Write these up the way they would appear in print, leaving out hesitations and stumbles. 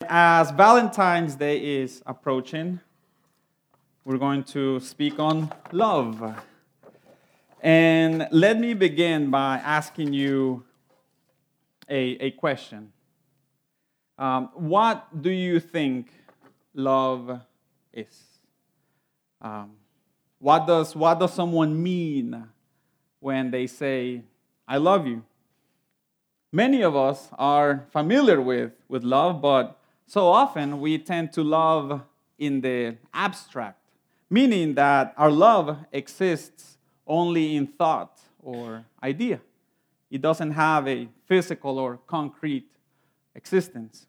as Valentine's Day is approaching, we're going to speak on love. And let me begin by asking you a question. What do you think love is? What does someone mean when they say, I love you? Many of us are familiar with love, but so often we tend to love in the abstract, meaning that our love exists only in thought or idea. It doesn't have a physical or concrete existence.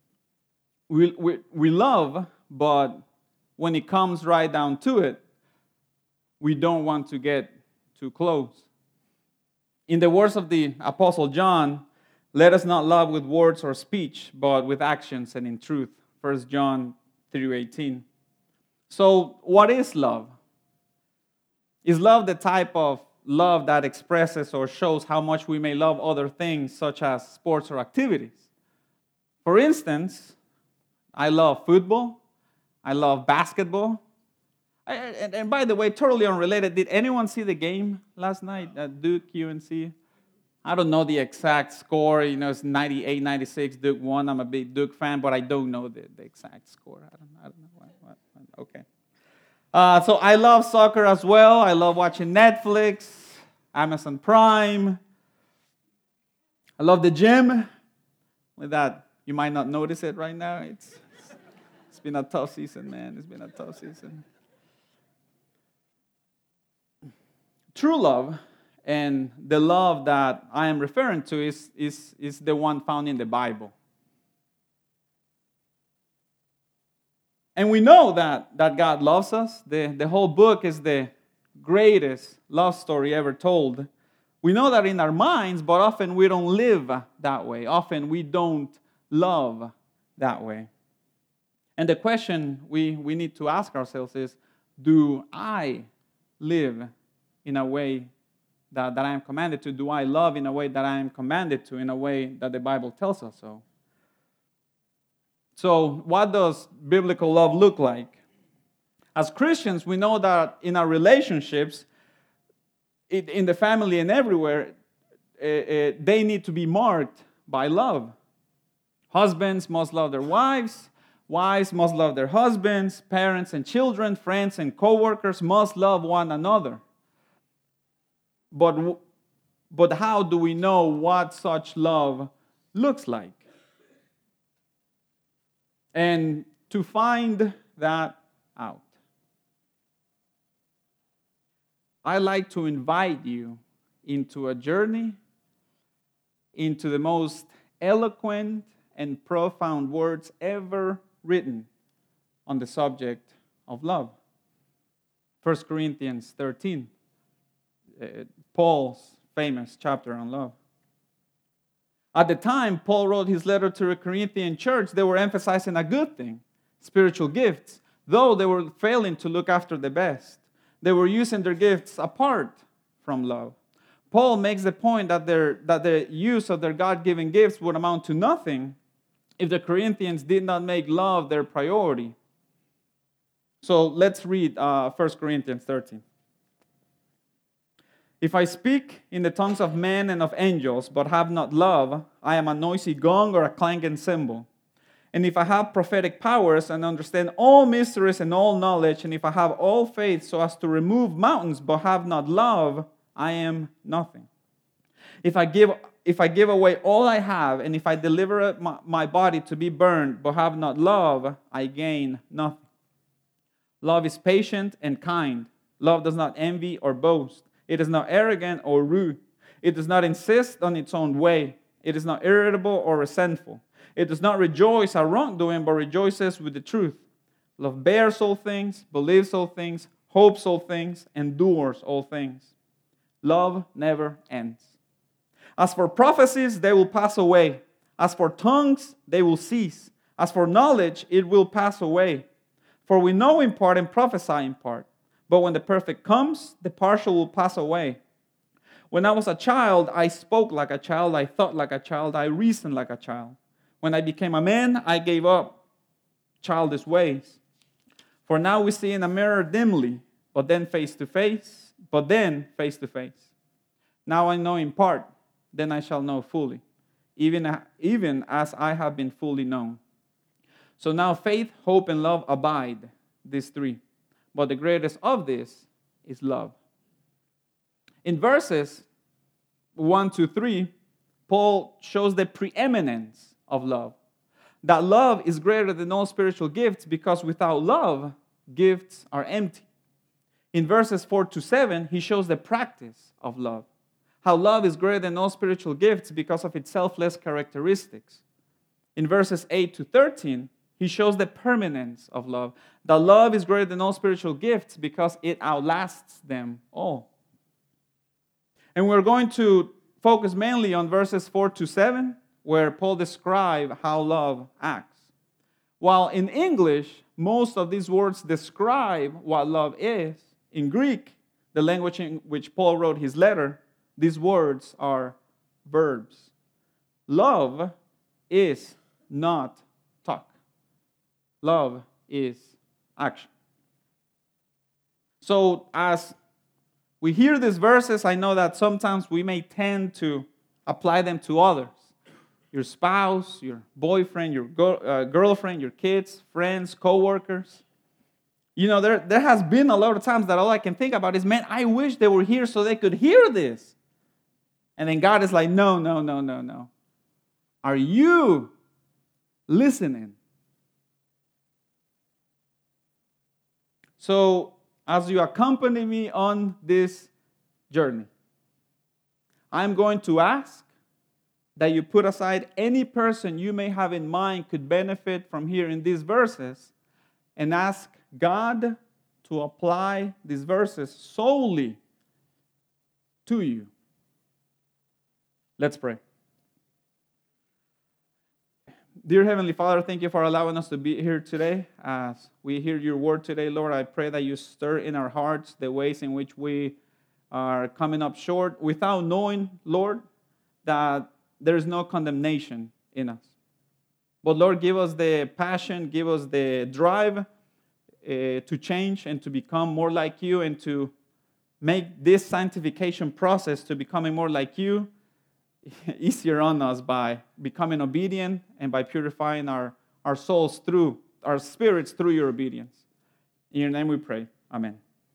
We love, but when it comes right down to it, we don't want to get too close. In the words of the Apostle John, let us not love with words or speech, but with actions and in truth. 1 John 3:18. So, what is love? Is love the type of love that expresses or shows how much we may love other things, such as sports or activities? For instance, I love football. I love basketball. And by the way, totally unrelated, did anyone see the game last night at Duke UNC? I don't know the exact score. It's 98-96. Duke won. I'm a big Duke fan, but I don't know the exact score. I don't know what. Okay. So I love soccer as well. I love watching Netflix, Amazon Prime. I love the gym. With that, you might not notice it right now. It's been a tough season, man. It's been a tough season. True love, and the love that I am referring to is the one found in the Bible. And we know that God loves us. The whole book is the greatest love story ever told. We know that in our minds, but often we don't live that way. Often we don't love that way. And the question we need to ask ourselves is, do I live in a way that I am commanded to? Do I love in a way that I am commanded to, in a way that the Bible tells us so? So, what does biblical love look like? As Christians, we know that in our relationships, in the family and everywhere, they need to be marked by love. Husbands must love their wives. Wives must love their husbands. Parents and children, friends and co-workers must love one another. But how do we know what such love looks like? And to find that out, I like to invite you into a journey into the most eloquent and profound words ever written on the subject of love. 1 Corinthians 13, Paul's famous chapter on love. At the time Paul wrote his letter to the Corinthian church, they were emphasizing a good thing, spiritual gifts, though they were failing to look after the best. They were using their gifts apart from love. Paul makes the point that the use of their God-given gifts would amount to nothing if the Corinthians did not make love their priority. So let's read 1 Corinthians 13. If I speak in the tongues of men and of angels, but have not love, I am a noisy gong or a clanging cymbal. And if I have prophetic powers and understand all mysteries and all knowledge, and if I have all faith so as to remove mountains, but have not love, I am nothing. If I give away all I have, and if I deliver my body to be burned, but have not love, I gain nothing. Love is patient and kind. Love does not envy or boast. It is not arrogant or rude. It does not insist on its own way. It is not irritable or resentful. It does not rejoice at wrongdoing, but rejoices with the truth. Love bears all things, believes all things, hopes all things, endures all things. Love never ends. As for prophecies, they will pass away. As for tongues, they will cease. As for knowledge, it will pass away. For we know in part and prophesy in part. But when the perfect comes, the partial will pass away. When I was a child, I spoke like a child, I thought like a child, I reasoned like a child. When I became a man, I gave up childish ways. For now we see in a mirror dimly, but then face to face. Now I know in part, then I shall know fully, even as I have been fully known. So now faith, hope, and love abide, these three. But the greatest of this is love. In verses 1 to 3, Paul shows the preeminence of love. That love is greater than all spiritual gifts because without love, gifts are empty. In verses 4 to 7, he shows the practice of love. How love is greater than all spiritual gifts because of its selfless characteristics. In verses 8 to 13, he shows the permanence of love. That love is greater than all spiritual gifts because it outlasts them all. And we're going to focus mainly on verses 4 to 7, where Paul describes how love acts. While in English, most of these words describe what love is, in Greek, the language in which Paul wrote his letter, these words are verbs. Love is not talk. Love is action. So as we hear these verses, I know that sometimes we may tend to apply them to others. Your spouse, your boyfriend, your girlfriend, your kids, friends, co-workers. You know, there has been a lot of times that all I can think about is, man, I wish they were here so they could hear this. And then God is like, no. Are you listening? So, as you accompany me on this journey, I'm going to ask that you put aside any person you may have in mind could benefit from hearing these verses and ask God to apply these verses solely to you. Let's pray. Dear Heavenly Father, thank you for allowing us to be here today. As we hear your word today, Lord, I pray that you stir in our hearts the ways in which we are coming up short without knowing, Lord, that there is no condemnation in us. But Lord, give us the passion, give us the drive to change and to become more like you and to make this sanctification process to becoming more like you easier on us by becoming obedient and by purifying our souls through, our spirits through your obedience. In your name we pray. Amen.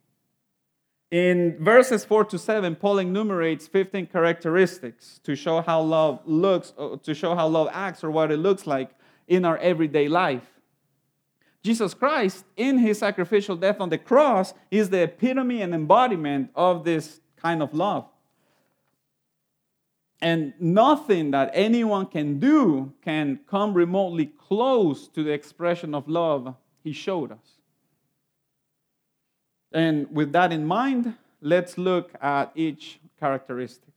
In verses 4 to 7, Paul enumerates 15 characteristics to show how love looks, to show how love acts or what it looks like in our everyday life. Jesus Christ, in his sacrificial death on the cross, is the epitome and embodiment of this kind of love. And nothing that anyone can do can come remotely close to the expression of love he showed us. And with that in mind, let's look at each characteristic.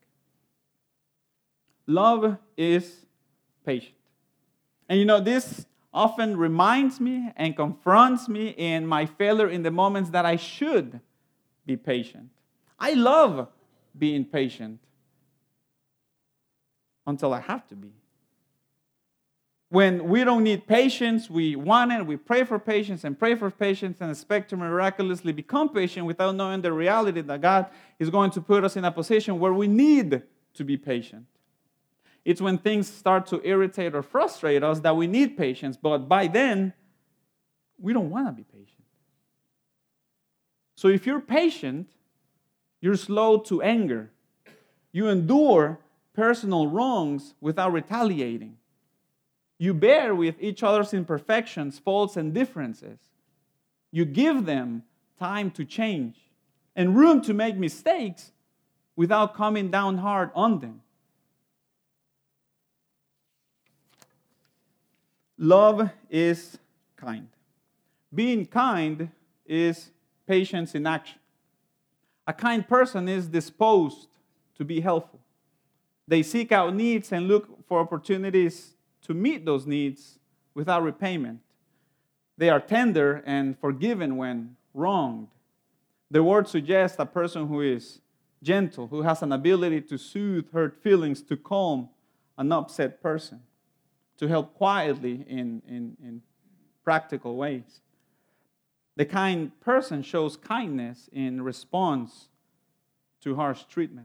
Love is patient. And you know, this often reminds me and confronts me in my failure in the moments that I should be patient. I love being patient until I have to be. When we don't need patience, we want it, we pray for patience and expect to miraculously become patient without knowing the reality that God is going to put us in a position where we need to be patient. It's when things start to irritate or frustrate us that we need patience, but by then, we don't want to be patient. So if you're patient, you're slow to anger. You endure personal wrongs without retaliating. You bear with each other's imperfections, faults, and differences. You give them time to change and room to make mistakes without coming down hard on them. Love is kind. Being kind is patience in action. A kind person is disposed to be helpful. They seek out needs and look for opportunities to meet those needs without repayment. They are tender and forgiven when wronged. The word suggests a person who is gentle, who has an ability to soothe hurt feelings, to calm an upset person, to help quietly in practical ways. The kind person shows kindness in response to harsh treatment.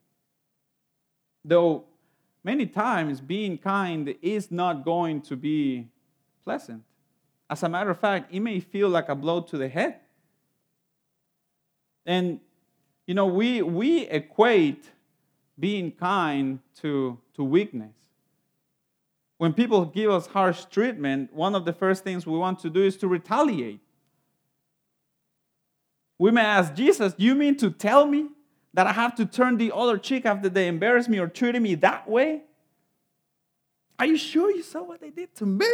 Though many times being kind is not going to be pleasant. As a matter of fact, it may feel like a blow to the head. And, we equate being kind to weakness. When people give us harsh treatment, one of the first things we want to do is to retaliate. We may ask Jesus, "You mean to tell me that I have to turn the other cheek after they embarrass me or treated me that way? Are you sure you saw what they did to me?"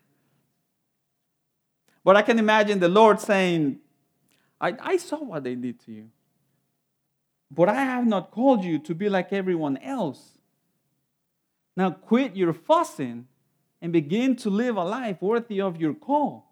But I can imagine the Lord saying, I saw what they did to you. But I have not called you to be like everyone else. Now quit your fussing and begin to live a life worthy of your call.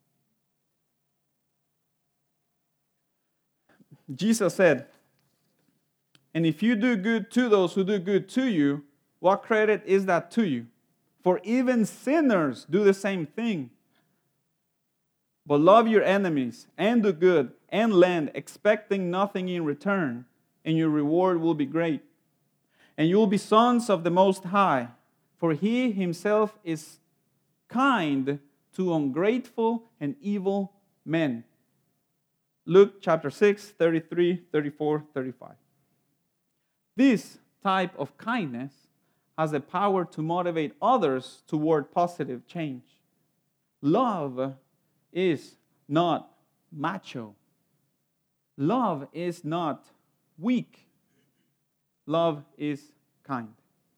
Jesus said, "And if you do good to those who do good to you, what credit is that to you? For even sinners do the same thing. But love your enemies and do good and lend, expecting nothing in return, and your reward will be great. And you will be sons of the Most High, for He Himself is kind to ungrateful and evil men." Luke chapter 6, 33, 34, 35. This type of kindness has the power to motivate others toward positive change. Love is not macho. Love is not weak. Love is kind.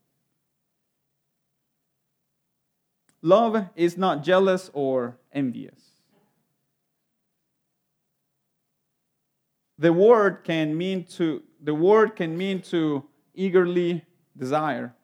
Love is not jealous or envious. The word can mean to eagerly desire.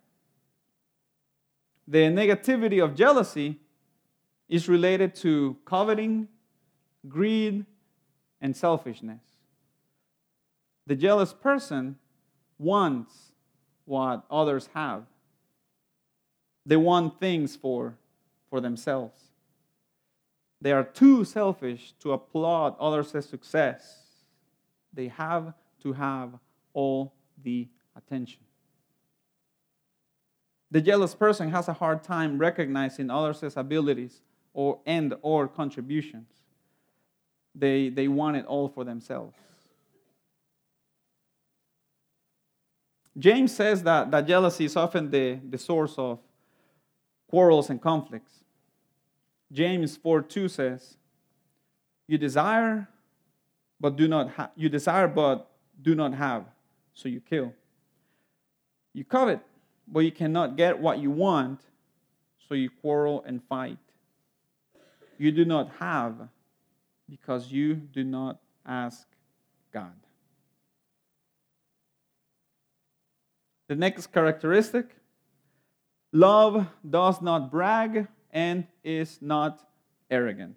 The negativity of jealousy is related to coveting, greed, and selfishness. The jealous person wants what others have. They want things for themselves. They are too selfish to applaud others' success. They have to have all the attention. The jealous person has a hard time recognizing others' abilities or contributions. They want it all for themselves. James says that jealousy is often the source of quarrels and conflicts. James 4:2 says, You desire but do not have, so you kill. You covet, but you cannot get what you want, so you quarrel and fight. You do not have because you do not ask God. The next characteristic, love does not brag and is not arrogant.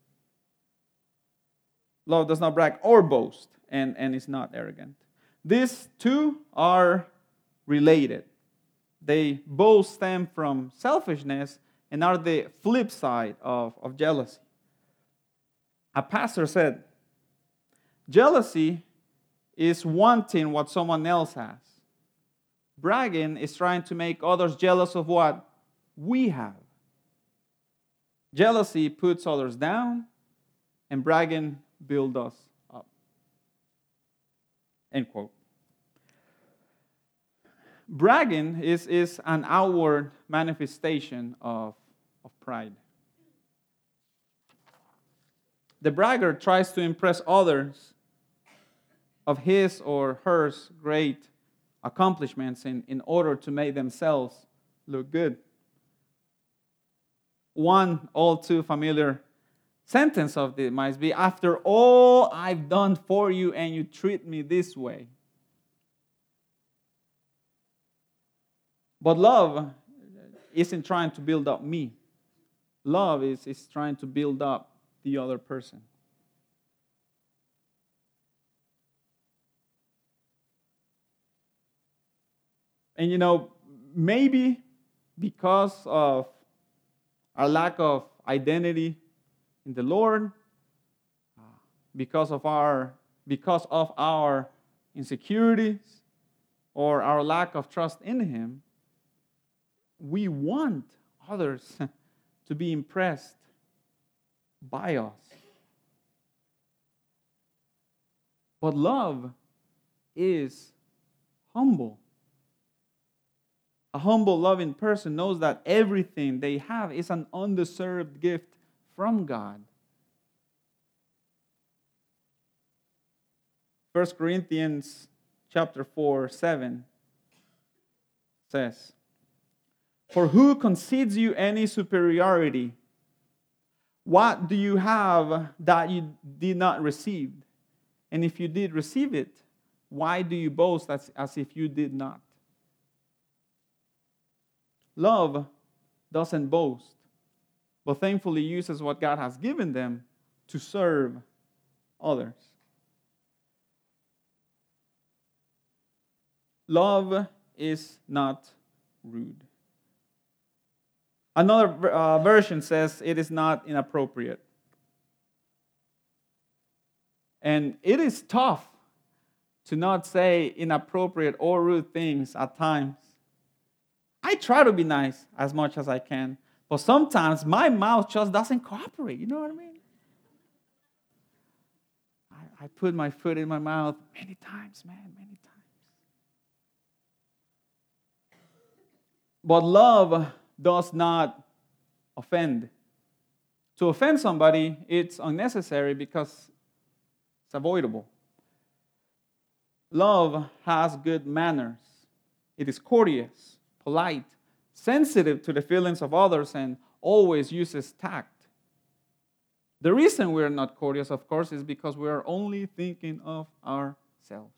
Love does not brag or boast and is not arrogant. These two are related. They both stem from selfishness and are the flip side of jealousy. A pastor said, jealousy is wanting what someone else has. Bragging is trying to make others jealous of what we have. Jealousy puts others down, and bragging builds us up. End quote. Bragging is an outward manifestation of pride. The bragger tries to impress others of his or her great accomplishments in order to make themselves look good. One all too familiar sentence of this might be, after all I've done for you and you treat me this way. But love isn't trying to build up me. Love is trying to build up the other person. And maybe because of our lack of identity in the Lord, because of our insecurities or our lack of trust in Him, we want others to be impressed by us. But love is humble. A humble, loving person knows that everything they have is an undeserved gift from God. 1 Corinthians chapter 4:7 says, "For who concedes you any superiority? What do you have that you did not receive? And if you did receive it, why do you boast as if you did not?" Love doesn't boast, but thankfully uses what God has given them to serve others. Love is not rude. Another version says it is not inappropriate. And it is tough to not say inappropriate or rude things at times. I try to be nice as much as I can, but sometimes my mouth just doesn't cooperate. You know what I mean? I put my foot in my mouth many times, man, many times. But love does not offend. To offend somebody, it's unnecessary because it's avoidable. Love has good manners. It is courteous, polite, sensitive to the feelings of others, and always uses tact. The reason we're not courteous, of course, is because we are only thinking of ourselves.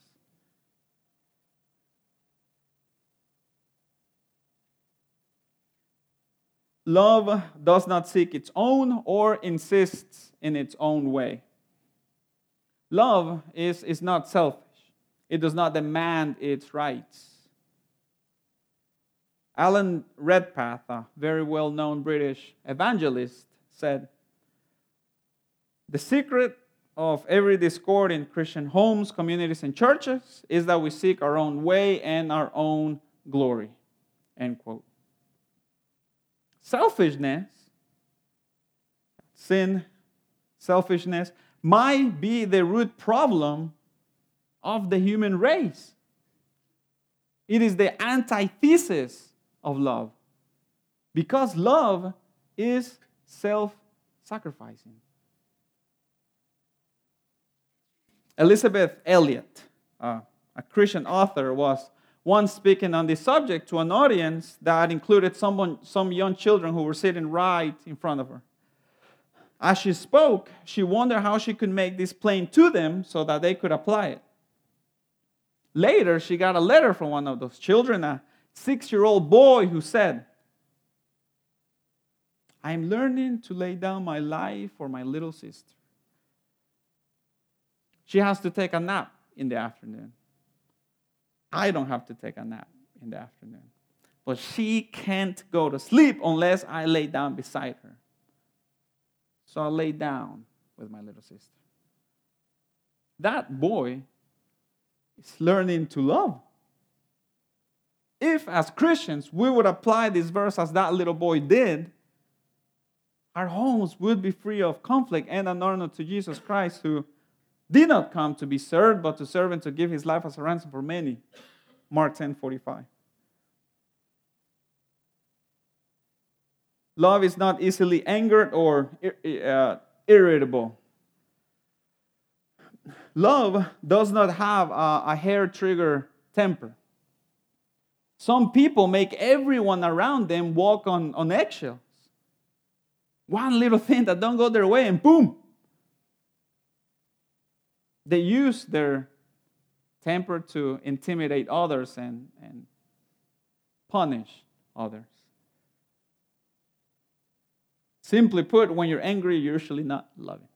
Love does not seek its own or insists in its own way. Love is not selfish. It does not demand its rights. Alan Redpath, a very well-known British evangelist, said, "The secret of every discord in Christian homes, communities, and churches is that we seek our own way and our own glory." End quote. Selfishness, sin, selfishness, might be the root problem of the human race. It is the antithesis of love, because love is self-sacrificing. Elizabeth Elliot, a Christian author, was once speaking on this subject to an audience that included some young children who were sitting right in front of her. As she spoke, she wondered how she could make this plain to them so that they could apply it. Later, she got a letter from one of those children, a 6-year-old boy, who said, "I'm learning to lay down my life for my little sister. She has to take a nap in the afternoon. I don't have to take a nap in the afternoon. But she can't go to sleep unless I lay down beside her. So I lay down with my little sister." That boy is learning to love. If, as Christians, we would apply this verse as that little boy did, our homes would be free of conflict and an honor to Jesus Christ, who did not come to be served, but to serve and to give his life as a ransom for many. Mark 10:45. Love is not easily angered or irritable. Love does not have a hair-trigger temper. Some people make everyone around them walk on eggshells. One little thing that don't go their way, and boom! They use their temper to intimidate others and punish others. Simply put, when you're angry, you're usually not loving.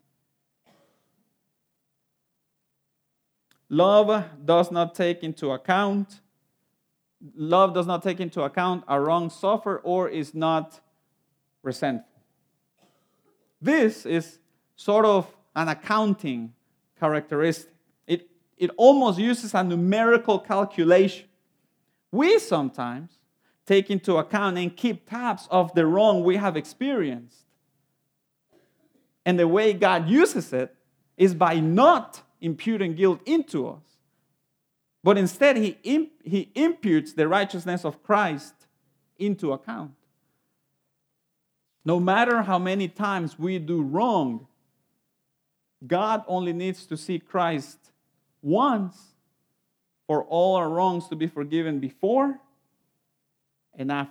Love does not take into account a wrong suffered or is not resentful. This is sort of an accounting characteristic. It almost uses a numerical calculation. We sometimes take into account and keep tabs of the wrong we have experienced. And the way God uses it is by not imputing guilt into us, but instead he imputes the righteousness of Christ into account. No matter how many times we do wrong, God only needs to see Christ once for all our wrongs to be forgiven before and after.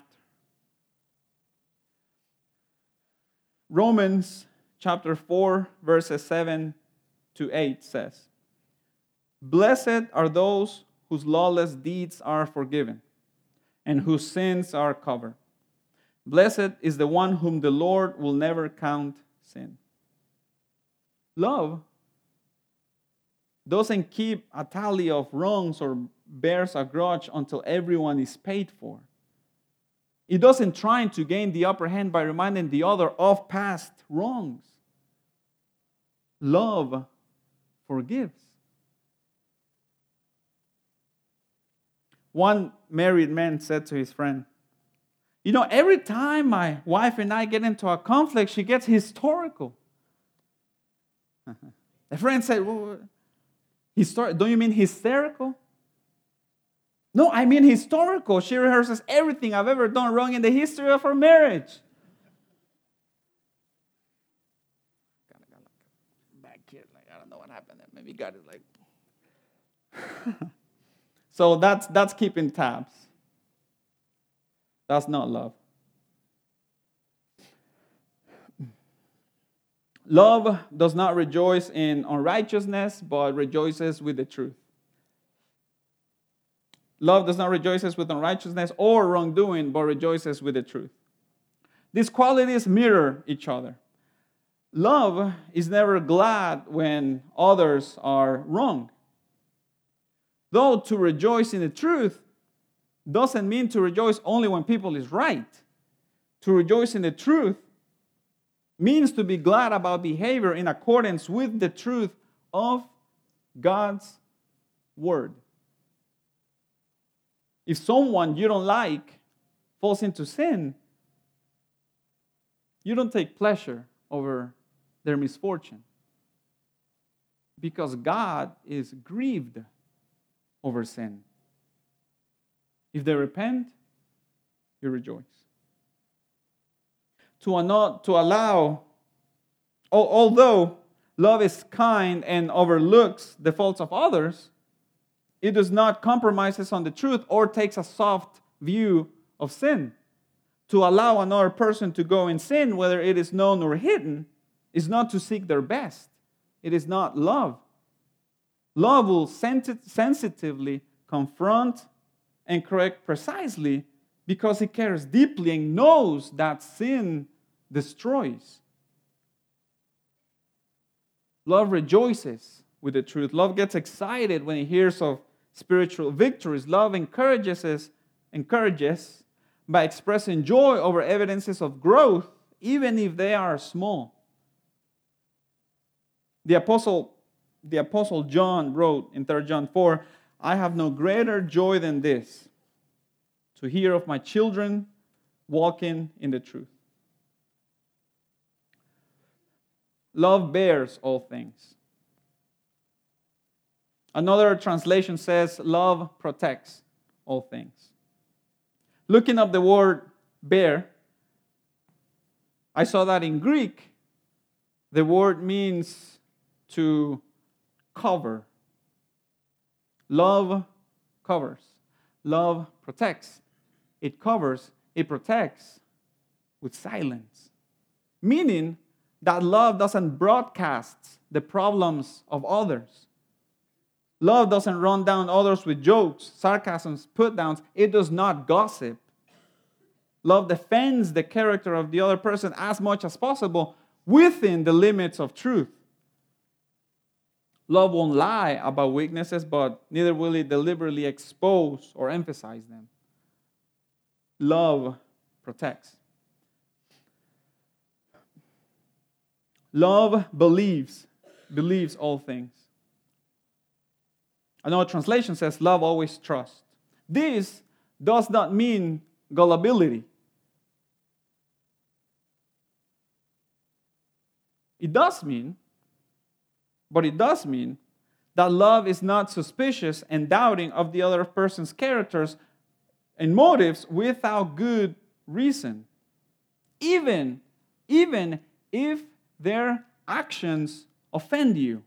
Romans chapter 4, verses 7 to 8 says, "Blessed are those whose lawless deeds are forgiven and whose sins are covered. Blessed is the one whom the Lord will never count sin." Love doesn't keep a tally of wrongs or bears a grudge until everyone is paid for. It doesn't try to gain the upper hand by reminding the other of past wrongs. Love forgives. One married man said to his friend, every time my wife and I get into a conflict, she gets historical. The friend said, well, don't you mean hysterical? No, I mean historical. She rehearses everything I've ever done wrong in the history of our marriage. Back here, I don't know what happened there. Maybe God is So that's keeping tabs. That's not love. Love does not rejoice in unrighteousness, but rejoices with the truth. Love does not rejoice with unrighteousness or wrongdoing, but rejoices with the truth. These qualities mirror each other. Love is never glad when others are wrong. Though to rejoice in the truth doesn't mean to rejoice only when people is right. To rejoice in the truth means to be glad about behavior in accordance with the truth of God's word. If someone you don't like falls into sin, you don't take pleasure over their misfortune, because God is grieved over sin. If they repent, you rejoice. Although love is kind and overlooks the faults of others, it does not compromise on the truth or takes a soft view of sin. To allow another person to go in sin, whether it is known or hidden, is not to seek their best. It is not love. Love will sensitively confront and correct precisely because it cares deeply and knows that sin destroys. Love rejoices with the truth. Love gets excited when it hears of spiritual victories. Love encourages by expressing joy over evidences of growth, even if they are small. The Apostle John wrote in 3 John 4, "I have no greater joy than this, to hear of my children walking in the truth." Love bears all things. Another translation says, love protects all things. Looking up the word bear, I saw that in Greek, the word means to cover. Love covers. Love protects. It covers, it protects with silence. Meaning that love doesn't broadcast the problems of others. Love doesn't run down others with jokes, sarcasms, put-downs. It does not gossip. Love defends the character of the other person as much as possible within the limits of truth. Love won't lie about weaknesses, but neither will it deliberately expose or emphasize them. Love protects. Love believes all things. Another translation says, love always trusts. This does not mean gullibility. It does mean that love is not suspicious and doubting of the other person's characters and motives without good reason. Even if their actions offend you.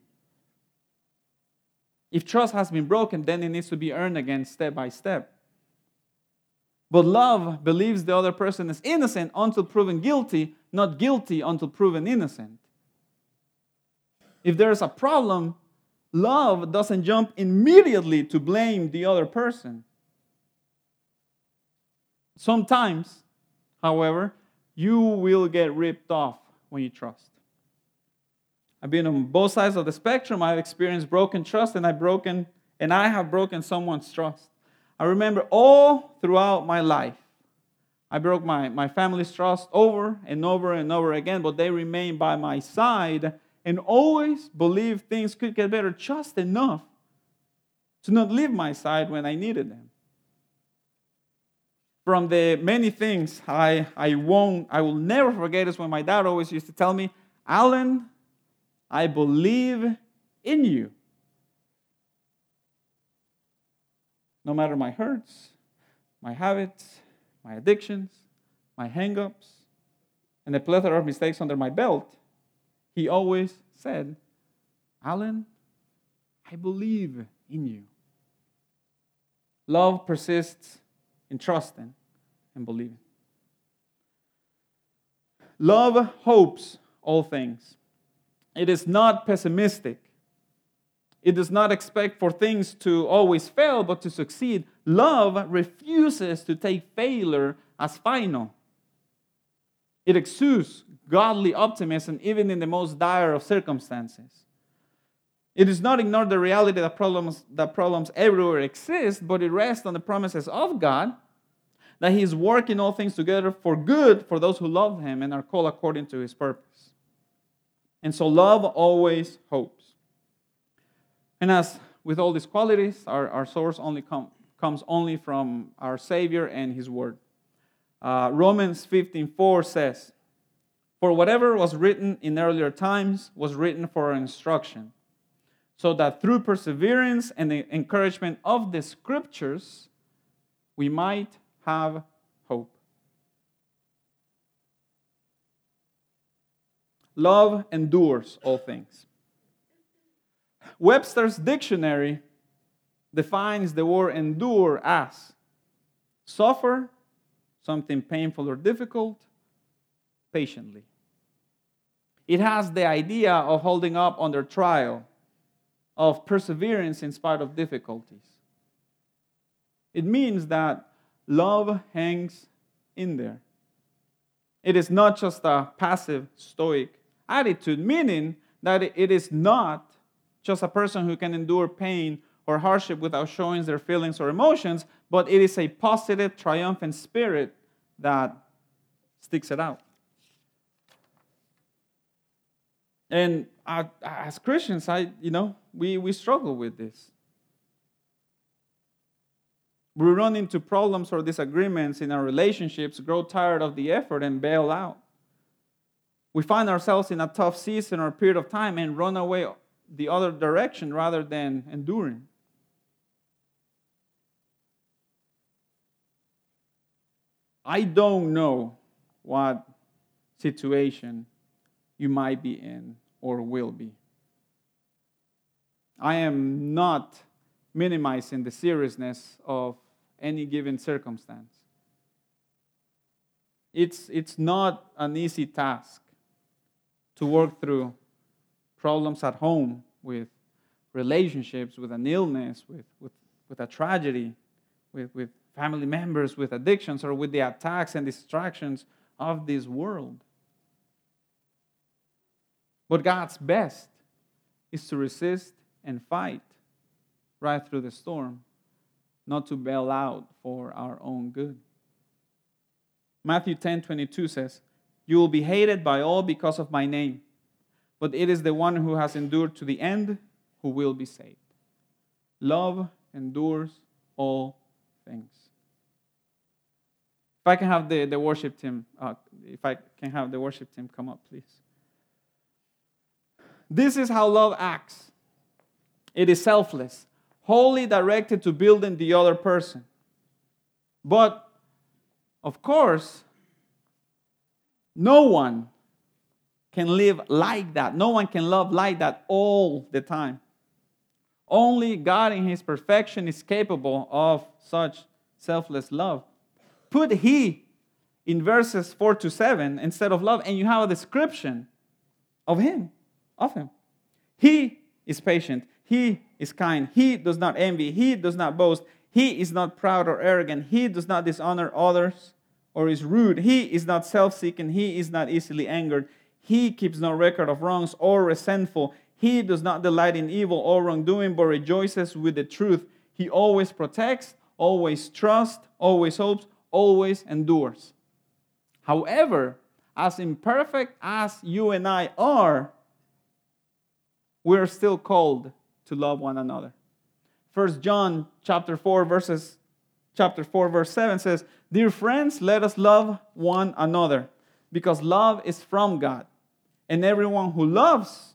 If trust has been broken, then it needs to be earned again step by step. But love believes the other person is innocent until proven guilty, not guilty until proven innocent. If there's a problem, love doesn't jump immediately to blame the other person. Sometimes, however, you will get ripped off when you trust. I've been on both sides of the spectrum. I've experienced broken trust, and I have broken someone's trust. I remember all throughout my life, I broke my family's trust over and over and over again, but they remained by my side and always believed things could get better just enough to not leave my side when I needed them. From the many things I will never forget is when my dad always used to tell me, Alan, I believe in you. No matter my hurts, my habits, my addictions, my hang-ups, and the plethora of mistakes under my belt, he always said, Alan, I believe in you. Love persists in trusting and believing. Love hopes all things. It is not pessimistic. It does not expect for things to always fail, but to succeed. Love refuses to take failure as final. It exudes godly optimism even in the most dire of circumstances. It does not ignore the reality that problems everywhere exist, but it rests on the promises of God that He is working all things together for good for those who love Him and are called according to His purpose. And so love always hopes. And as with all these qualities, our source comes only from our Savior and His Word. Romans 15:4 says, For whatever was written in earlier times was written for our instruction, so that through perseverance and the encouragement of the Scriptures, we might have hope. Love endures all things. Webster's dictionary defines the word endure as suffer something painful or difficult patiently. It has the idea of holding up under trial, of perseverance in spite of difficulties. It means that love hangs in there. It is not just a passive, stoic attitude, meaning that it is not just a person who can endure pain or hardship without showing their feelings or emotions, but it is a positive, triumphant spirit that sticks it out. And as Christians, we struggle with this. We run into problems or disagreements in our relationships, grow tired of the effort, and bail out. We find ourselves in a tough season or period of time and run away the other direction rather than enduring. I don't know what situation you might be in or will be. I am not minimizing the seriousness of any given circumstance. It's not an easy task to work through problems at home, with relationships, with an illness, with a tragedy, with family members, with addictions, or with the attacks and distractions of this world. But God's best is to resist and fight right through the storm, not to bail out for our own good. Matthew 10:22 says, You will be hated by all because of my name, but it is the one who has endured to the end who will be saved. Love endures all things. If I can have the worship team, come up, please. This is how love acts. It is selfless, wholly directed to building the other person. But, of course, no one can live like that. No one can love like that all the time. Only God in His perfection is capable of such selfless love. Put He in verses 4 to 7 instead of love, and you have a description of Him. He is patient. He is kind. He does not envy. He does not boast. He is not proud or arrogant. He does not dishonor others or is rude. He is not self-seeking. He is not easily angered. He keeps no record of wrongs or resentful. He does not delight in evil or wrongdoing, but rejoices with the truth. He always protects, always trusts, always hopes, always endures. However, as imperfect as you and I are, we're still called to love one another. 1 John chapter 4, verse 7 says, "Dear friends, let us love one another, because love is from God. And everyone who loves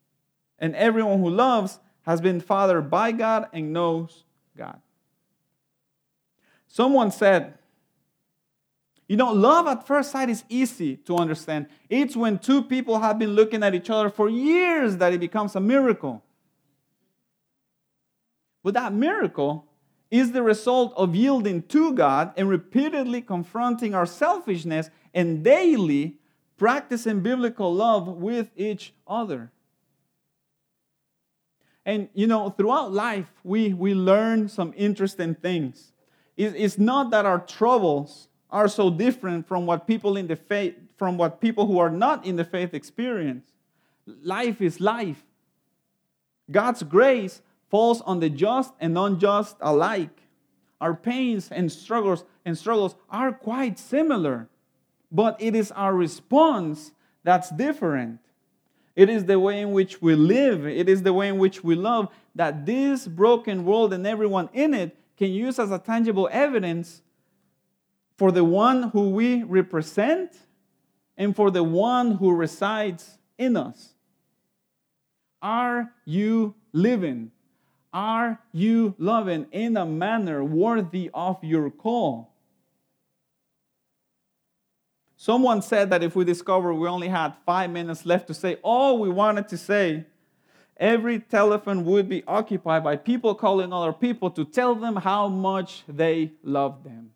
has been fathered by God and knows God." Someone said, love at first sight is easy to understand. It's when two people have been looking at each other for years that it becomes a miracle. But that miracle is the result of yielding to God and repeatedly confronting our selfishness and daily practicing biblical love with each other. And, throughout life, we learn some interesting things. It's not that our troubles are so different from what people who are not in the faith experience. Life is life. God's grace falls on the just and unjust alike. Our pains and struggles are quite similar, but it is our response that's different. It is the way in which we live, it is the way in which we love that this broken world and everyone in it can use as a tangible evidence for the one who we represent and for the one who resides in us. Are you living? Are you loving in a manner worthy of your call? Someone said that if we discovered we only had 5 minutes left to say all we wanted to say, every telephone would be occupied by people calling other people to tell them how much they love them.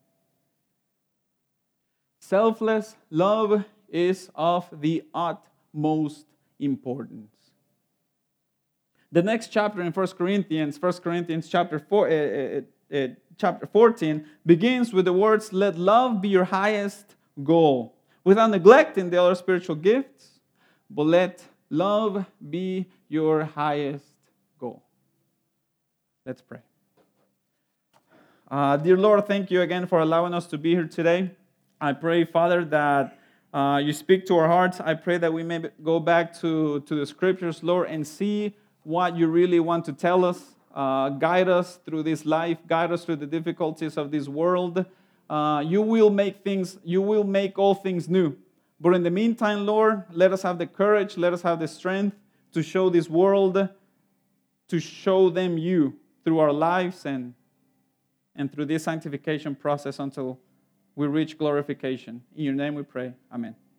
Selfless love is of the utmost importance. The next chapter in 1 Corinthians chapter 14, begins with the words, "Let love be your highest goal, without neglecting the other spiritual gifts, but let love be your highest goal." Let's pray. Dear Lord, thank you again for allowing us to be here today. I pray, Father, that you speak to our hearts. I pray that we may go back to the Scriptures, Lord, and see what you really want to tell us. Guide us through this life. Guide us through the difficulties of this world. You will make all things new. But in the meantime, Lord, let us have the courage, let us have the strength to show this world, to show them you through our lives and through this sanctification process until we reach glorification. In your name we pray. Amen.